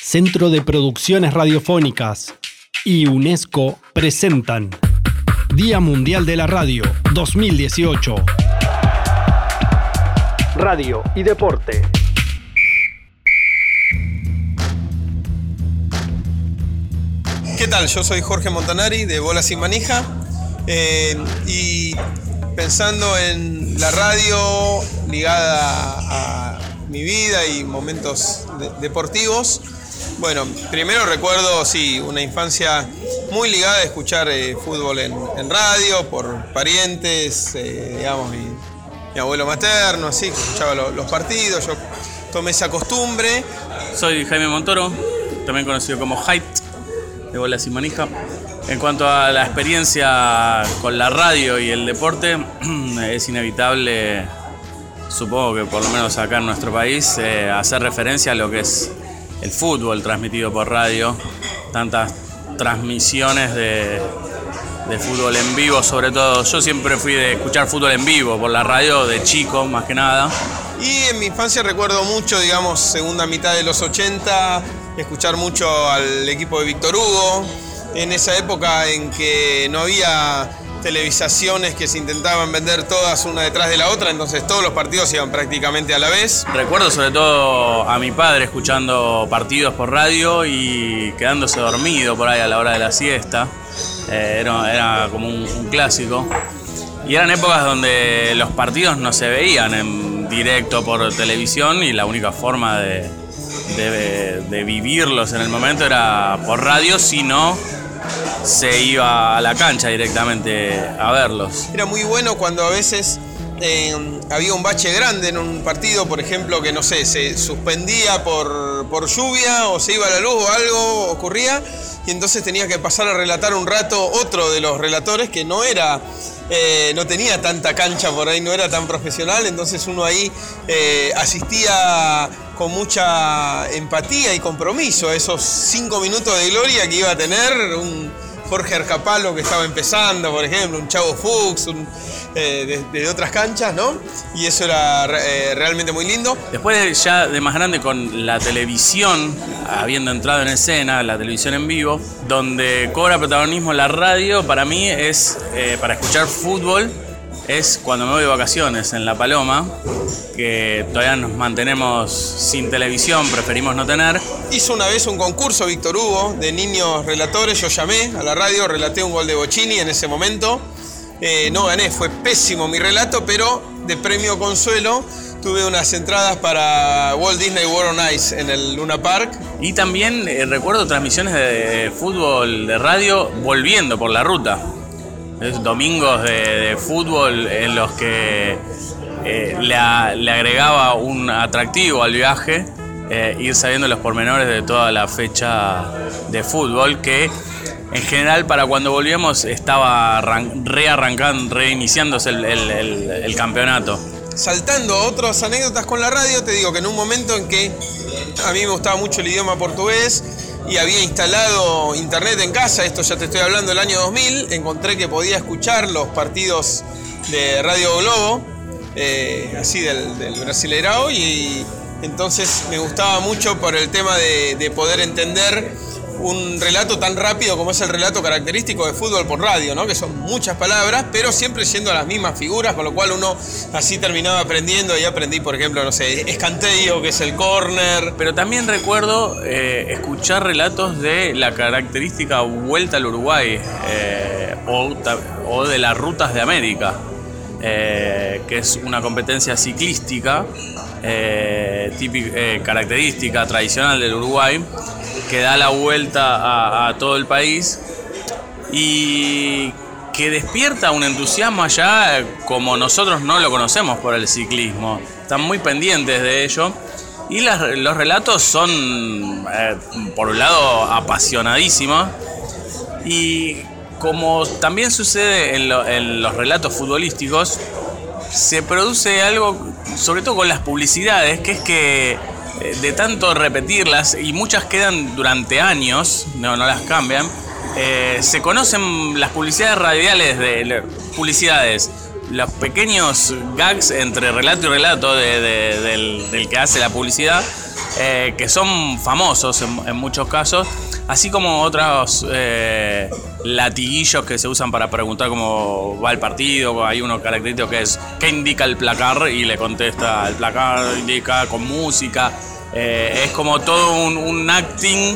Centro de Producciones Radiofónicas y UNESCO presentan Día Mundial de la Radio 2018. Radio y deporte. ¿Qué tal? Yo soy Jorge Montanari de Bola Sin Manija y pensando en la radio ligada a mi vida y momentos deportivos. Bueno, primero recuerdo, una infancia muy ligada a escuchar fútbol en radio por parientes, mi abuelo materno, así, que escuchaba los partidos. Yo tomé esa costumbre. Soy Jaime Montoro, también conocido como Height, de Bola Sin Manija. En cuanto a la experiencia con la radio y el deporte, es inevitable, supongo que por lo menos acá en nuestro país, hacer referencia a lo que es el fútbol transmitido por radio. Tantas transmisiones de fútbol en vivo, sobre todo. Yo siempre fui de escuchar fútbol en vivo por la radio de chico, más que nada. Y en mi infancia recuerdo mucho, segunda mitad de los 80, escuchar mucho al equipo de Víctor Hugo. En esa época en que no había televisaciones que se intentaban vender todas una detrás de la otra, entonces todos los partidos iban prácticamente a la vez. Recuerdo sobre todo a mi padre escuchando partidos por radio y quedándose dormido por ahí a la hora de la siesta. Era como un clásico. Y eran épocas donde los partidos no se veían en directo por televisión y la única forma de vivirlos en el momento era por radio, si no se iba a la cancha directamente a verlos. Era muy bueno cuando a veces había un bache grande en un partido, por ejemplo, que se suspendía por lluvia o se iba la luz o algo ocurría, y entonces tenía que pasar a relatar un rato otro de los relatores que no tenía tanta cancha por ahí, no era tan profesional, entonces uno ahí asistía con mucha empatía y compromiso a esos 5 minutos de gloria que iba a tener un Jorge Arcapalo que estaba empezando, por ejemplo, un Chavo Fuchs, de otras canchas, ¿no? Y eso era realmente muy lindo. Después ya de más grande, con la televisión, habiendo entrado en escena, la televisión en vivo, donde cobra protagonismo la radio, para mí es, para escuchar fútbol, es cuando me voy de vacaciones en La Paloma, que todavía nos mantenemos sin televisión, preferimos no tener. Hizo una vez un concurso Víctor Hugo de niños relatores, yo llamé a la radio, relaté un gol de Bocini en ese momento. No gané, fue pésimo mi relato, pero de premio consuelo tuve unas entradas para Walt Disney World on Ice en el Luna Park. Y también recuerdo transmisiones de fútbol de radio volviendo por la ruta. Domingos de fútbol en los que le agregaba un atractivo al viaje, ir sabiendo los pormenores de toda la fecha de fútbol, que en general para cuando volvíamos estaba reiniciándose el campeonato. Saltando otras anécdotas con la radio, te digo que en un momento en que a mí me gustaba mucho el idioma portugués y había instalado internet en casa, esto ya te estoy hablando del año 2000, encontré que podía escuchar los partidos de Radio Globo, así del Brasileirao, y entonces me gustaba mucho por el tema de poder entender un relato tan rápido como es el relato característico de fútbol por radio, ¿no? Que son muchas palabras, pero siempre siendo las mismas figuras, con lo cual uno así terminaba aprendiendo. Y aprendí, por ejemplo, escanteio, que es el córner. Pero también recuerdo escuchar relatos de la característica Vuelta al Uruguay, o de las Rutas de América, que es una competencia ciclística característica tradicional del Uruguay, que da la vuelta a todo el país y que despierta un entusiasmo allá como nosotros no lo conocemos por el ciclismo. Están muy pendientes de ello y los relatos son, por un lado, apasionadísimos, y como también sucede en los relatos futbolísticos, se produce algo, sobre todo con las publicidades, que es que de tanto repetirlas, y muchas quedan durante años, no las cambian, se conocen las publicidades radiales, publicidades los pequeños gags entre relato y relato del que hace la publicidad, que son famosos en muchos casos, así como otros latiguillos que se usan para preguntar cómo va el partido. Hay uno característico que es ¿qué indica el placar? Y le contesta, el placar indica con música. Es como todo un acting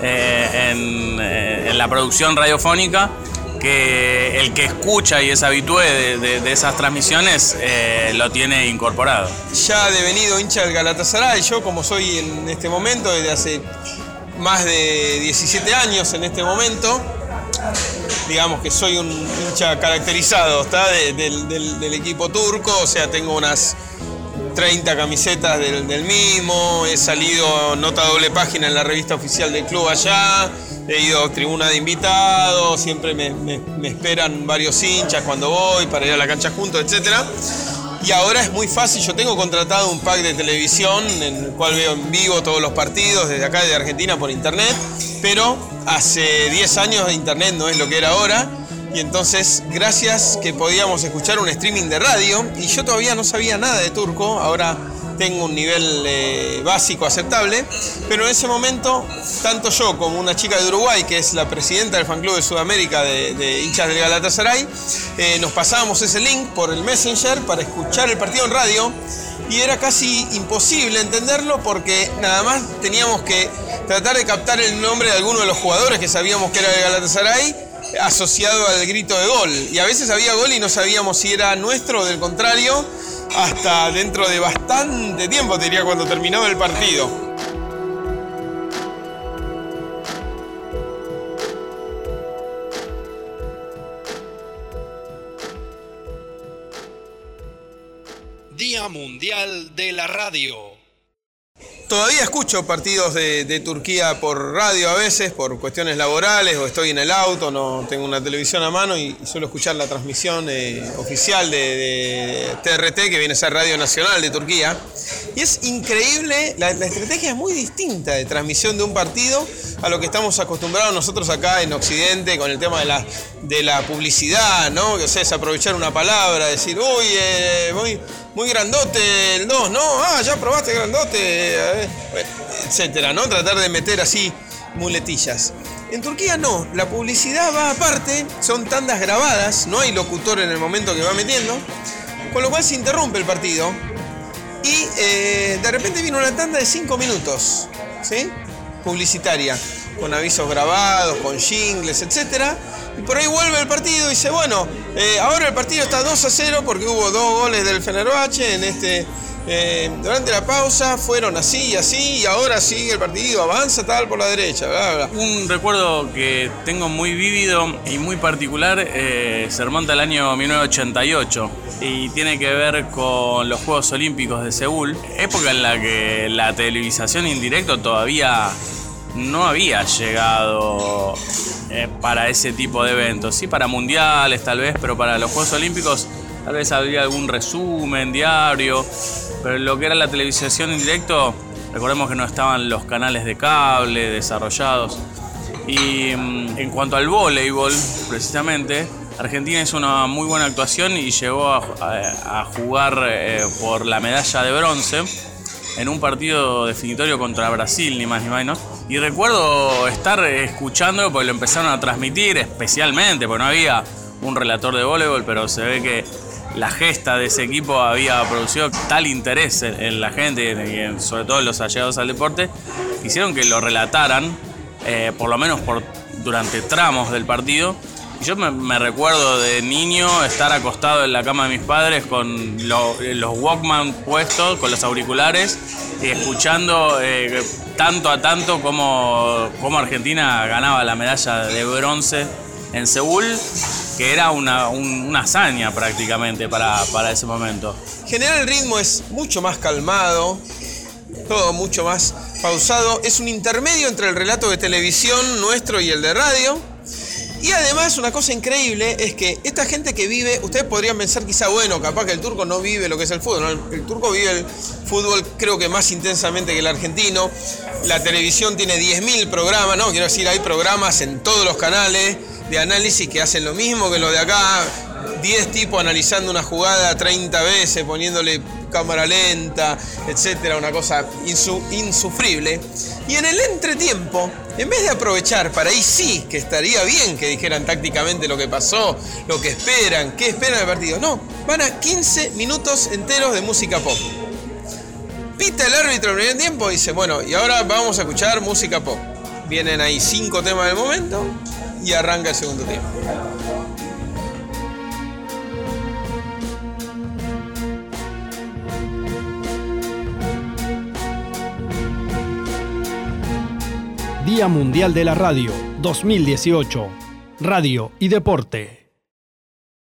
en la producción radiofónica, que el que escucha y es habitué de esas transmisiones lo tiene incorporado. Ya devenido hincha del Galatasaray, yo como soy en este momento, desde hace más de 17 años en este momento, digamos que soy un hincha caracterizado, ¿está? Del equipo turco, o sea, tengo unas 30 camisetas del mismo, he salido nota doble página en la revista oficial del club allá, he ido a tribuna de invitados, siempre me esperan varios hinchas cuando voy para ir a la cancha juntos, etcétera. Y ahora es muy fácil, yo tengo contratado un pack de televisión en el cual veo en vivo todos los partidos desde acá, de Argentina, por internet, pero hace 10 años internet no es lo que era ahora, y entonces gracias que podíamos escuchar un streaming de radio, y yo todavía no sabía nada de turco, ahora tengo un nivel básico aceptable, pero en ese momento, tanto yo como una chica de Uruguay, que es la presidenta del fan club de Sudamérica de hinchas del Galatasaray, nos pasábamos ese link por el Messenger para escuchar el partido en radio, y era casi imposible entenderlo porque nada más teníamos que tratar de captar el nombre de alguno de los jugadores que sabíamos que era del Galatasaray, asociado al grito de gol, y a veces había gol y no sabíamos si era nuestro o del contrario, hasta dentro de bastante tiempo, te diría, cuando terminaba el partido. Día Mundial de la Radio. Todavía escucho partidos de Turquía por radio a veces, por cuestiones laborales, o estoy en el auto, no tengo una televisión a mano y suelo escuchar la transmisión oficial de TRT, que viene a ser Radio Nacional de Turquía. Y es increíble, la estrategia es muy distinta de transmisión de un partido a lo que estamos acostumbrados nosotros acá en Occidente con el tema de la publicidad, ¿no? Que, o sea, es aprovechar una palabra, decir, uy, muy grandote el 2, ¿no? Ya probaste grandote, etcétera, ¿no? Tratar de meter así muletillas. En Turquía no, la publicidad va aparte, son tandas grabadas, no hay locutor en el momento que va metiendo, con lo cual se interrumpe el partido y de repente viene una tanda de 5 minutos, ¿sí? Publicitaria, con avisos grabados, con jingles, etcétera. Y por ahí vuelve el partido y dice, bueno, ahora el partido está 2-0 porque hubo 2 goles del Fenerbahce durante la pausa, fueron así y así, y ahora sigue el partido, avanza tal por la derecha, bla, bla. Un recuerdo que tengo muy vívido y muy particular se remonta al año 1988 y tiene que ver con los Juegos Olímpicos de Seúl, época en la que la televisación en directo todavía no había llegado para ese tipo de eventos. Sí, para mundiales tal vez, pero para los Juegos Olímpicos tal vez habría algún resumen diario. Pero lo que era la televisación en directo, recordemos que no estaban los canales de cable desarrollados. Y en cuanto al voleibol, precisamente, Argentina hizo una muy buena actuación y llegó a jugar por la medalla de bronce en un partido definitorio contra Brasil, ni más ni menos. Y recuerdo estar escuchándolo porque lo empezaron a transmitir especialmente, porque no había un relator de voleibol, pero se ve que la gesta de ese equipo había producido tal interés en la gente y sobre todo en los allegados al deporte, hicieron que lo relataran, por lo menos durante tramos del partido. Y yo me recuerdo de niño estar acostado en la cama de mis padres con los Walkman puestos, con los auriculares, y escuchando tanto a tanto como Argentina ganaba la medalla de bronce en Seúl, que era una hazaña prácticamente para ese momento. En general el ritmo es mucho más calmado, todo mucho más pausado, es un intermedio entre el relato de televisión nuestro y el de radio. Y además una cosa increíble es que esta gente que vive, ustedes podrían pensar quizá, bueno, capaz que el turco no vive lo que es el fútbol, ¿no? El turco vive el fútbol creo que más intensamente que el argentino. La televisión tiene 10.000 programas, ¿no? Quiero decir, hay programas en todos los canales de análisis que hacen lo mismo que los de acá. 10 tipos analizando una jugada 30 veces, poniéndole cámara lenta, etcétera, una cosa insufrible. Y en el entretiempo, en vez de aprovechar, para ahí sí que estaría bien que dijeran tácticamente lo que pasó, lo que esperan, qué esperan del partido. No, van a 15 minutos enteros de música pop. Pita el árbitro en el primer tiempo y dice, bueno, y ahora vamos a escuchar música pop. Vienen ahí 5 temas del momento y arranca el segundo tiempo. Día Mundial de la Radio 2018. Radio y Deporte.